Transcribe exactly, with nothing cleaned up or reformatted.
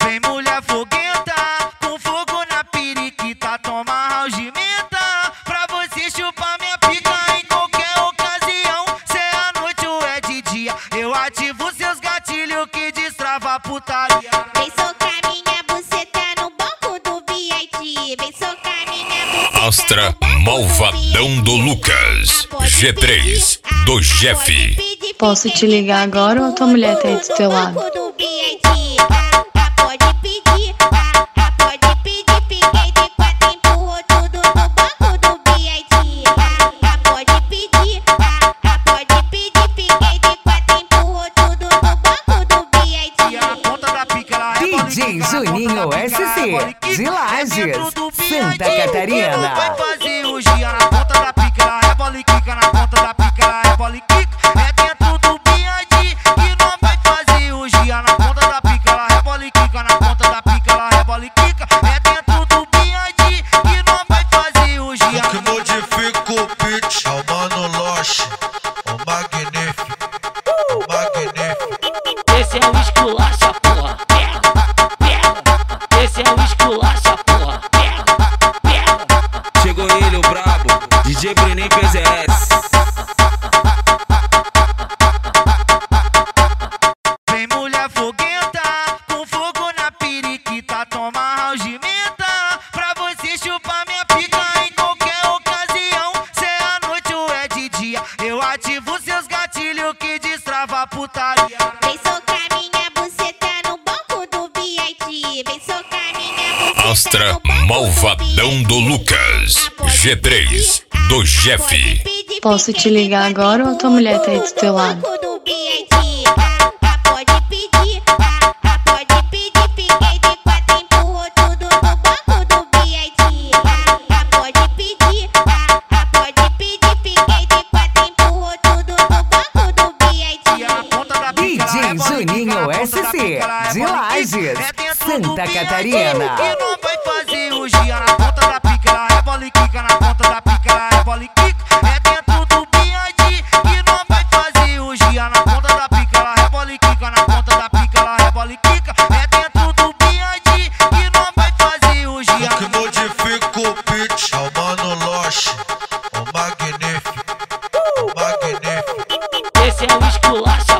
Vem mulher foguenta, com fogo na periquita, toma algimenta, pra você chupar minha pica em qualquer ocasião. Se é à noite ou é de dia, eu ativo seus gatilhos que destrava a putaria. Vem socar minha buceta no banco do V I P. Vem socar minha buceta Astra Malvadão do Lucas. G três do Jeff. Posso te ligar agora ou tua mulher tá aí do teu lado? Pode pedir, pode pedir, fiquei de quatro, empurrou tudo no banco do V I P. Pode pedir, pode pedir, fiquei de quatro, empurrou tudo no banco do V I P. E a ponta da pica ela D J Juninho S C, de Lages, Santa Catarina. Vai fazer o dia na ponta da pica, ela rebola e quica na ponta da pica, ela rebola e quica. É dentro do B I D que não vai fazer o dia na ponta da pica, ela rebola e quica na ponta da pica, ela rebola e quica. É dentro do B I D que não vai fazer o dia. O que modifica o pitch é o Mano Loche, o magnífico, o magnífico. Esse é o esculacha, porra. Pega, pega. Esse é o esculacha, porra. Pega, pega. Chegou ele, o brabo, D J Brenin P Z S. Vem mulher foguenta, com fogo na periquita, toma algimenta, pra você chupar minha pica em qualquer ocasião. Se é à noite ou é de dia, eu ativo seus gatilhos que destrava a putaria. Vem socar minha buceta no banco do V I P. Vem socar minha buceta Astra no banco do Malvadão do Lucas. G três do Jeff. Posso te ligar agora ou tua mulher tá aí do teu lado? Pode pedir, pode pedir, fiquei de quatro, empurrou tudo no banco do V I P. Pode pedir, pode pedir, fiquei de quatro, empurrou tudo no banco do V I P. E a ponta da D pica, ela J rebola e quica Juninho na ponta S da C, pica, ela de rebola e Lages, quica. É dentro do Santa B I D Catarina. que não vai fazer o dia na ponta da pica, ela rebola e quica na ponta da pica, ela rebola e quica. É dentro do B I D que não vai fazer o dia na ponta da pica, ela rebola e quica na ponta da pica, ela rebola e quica. É dentro do B I D que não vai fazer o dia. O que modifica o pitch é o Mano Loche, o magnífico, o magnífico. Esse é o esculacha,